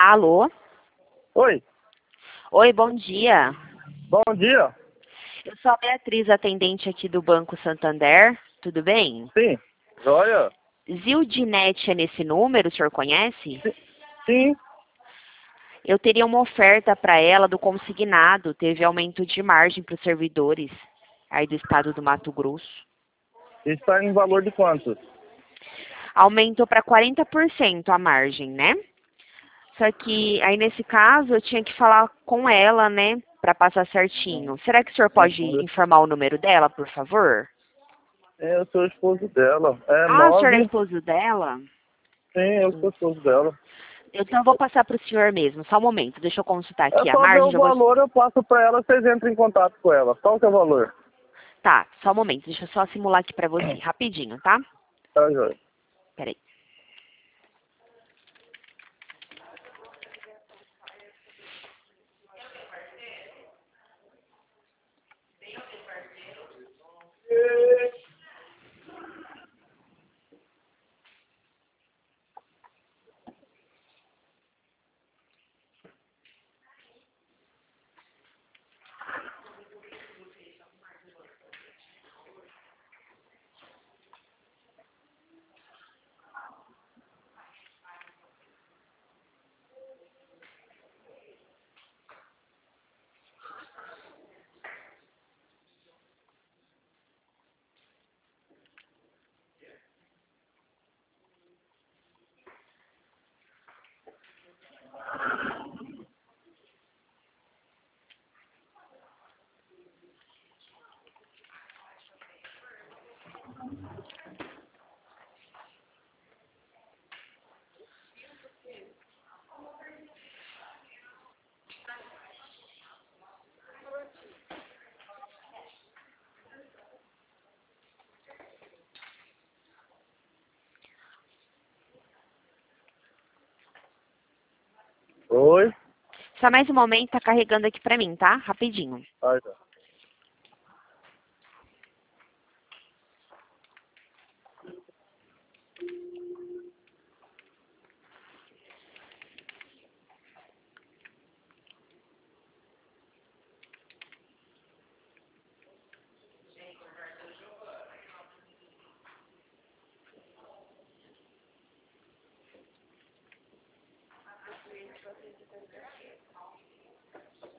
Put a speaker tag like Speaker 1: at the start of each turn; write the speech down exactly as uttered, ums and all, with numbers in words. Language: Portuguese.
Speaker 1: Alô?
Speaker 2: Oi,
Speaker 1: Oi, bom dia.
Speaker 2: bom dia.
Speaker 1: Eu sou a Beatriz, atendente aqui do Banco Santander. Tudo bem?
Speaker 2: Sim, joia?
Speaker 1: Zildinete é nesse número, o senhor conhece?
Speaker 2: Sim,
Speaker 1: Eu teria uma oferta para ela do consignado. Teve aumento de margem para os servidores aí do estado do Mato Grosso.
Speaker 2: está em valor de quanto?
Speaker 1: Aumentou para quarenta por cento a margem, né? Só que aí nesse caso eu tinha que falar com ela, né, para passar certinho. Será que o senhor pode informar o número dela, por favor?
Speaker 2: É, eu sou esposo dela. É
Speaker 1: Ah, o senhor é
Speaker 2: nove.
Speaker 1: esposo dela?
Speaker 2: Sim, eu sou esposo dela.
Speaker 1: Então eu vou passar para o senhor mesmo. Só um momento, deixa eu consultar
Speaker 2: É
Speaker 1: aqui a
Speaker 2: só ver
Speaker 1: margem.
Speaker 2: o
Speaker 1: Já vou...
Speaker 2: valor, eu passo para ela, vocês entram em contato com ela. Qual que é o valor?
Speaker 1: Tá, só um momento, deixa eu só simular aqui para você, rapidinho, tá?
Speaker 2: Tá, joia.
Speaker 1: Peraí.
Speaker 2: Oi.
Speaker 1: Só mais um momento, tá carregando aqui para mim, tá? Rapidinho.
Speaker 2: Tá, joia.